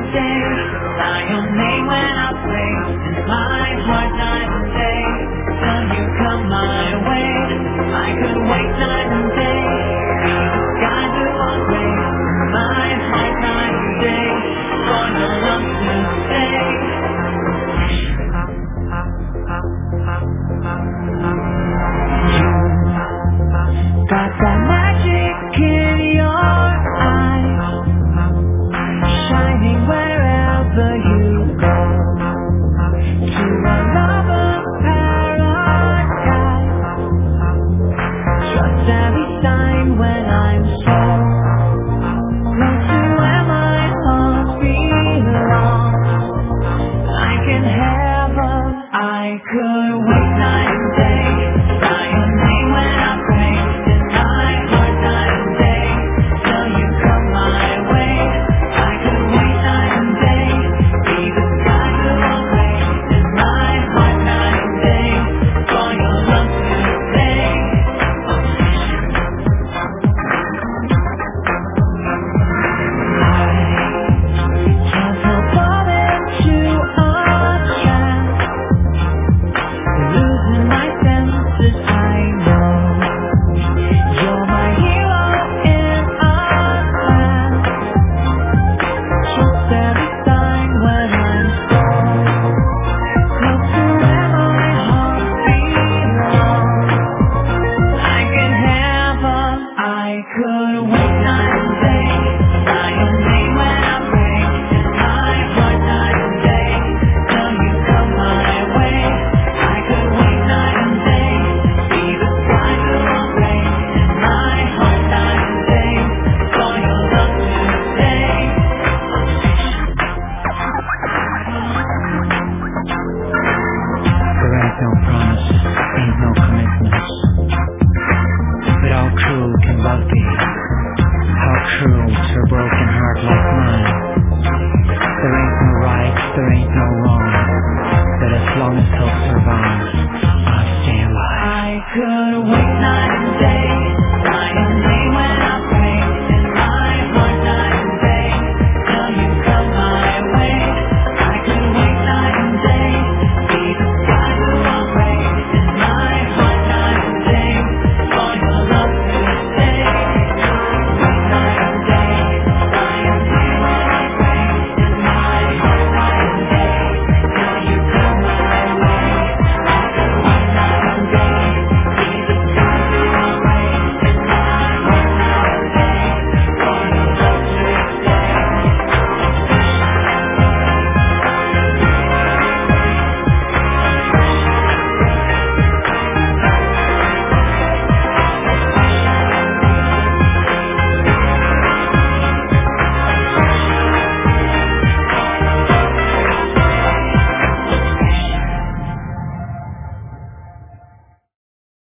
day. Sigh your name when I play, and my heart night and day. Till you come my way, I could wait night and day. Be the sky blue or gray, my heart night and day. For your love to stay. Got that magic in your eyes, shining wherever you go. To a lover's paradise, trust every sign when I'm so close to where my heart belongs. Like in heaven, I could wait night and day. Sigh your name when I pray, in my heart night and day. Till you come my way, I could wait night and day. Be the sky blue or gray, in my heart night and day. For your love to stay. Can't help falling to a trance, losing my senses. I know you're my hero in a trance. Trust every sign when I'm so close to where my heart belongs. Like in heaven, I could wait night and day. Sigh your name when I pray, in my heart night and day. Till you come my way, I could wait night and day. Be the sky blue or gray, in my heart night and day. For your love to stay. There ain't no promise, ain't no commitments, but how cruel can love be? How cruel to a broken heart like mine. There ain't no right, there ain't no wrong, but as long as hope survives, I'll stay alive. I could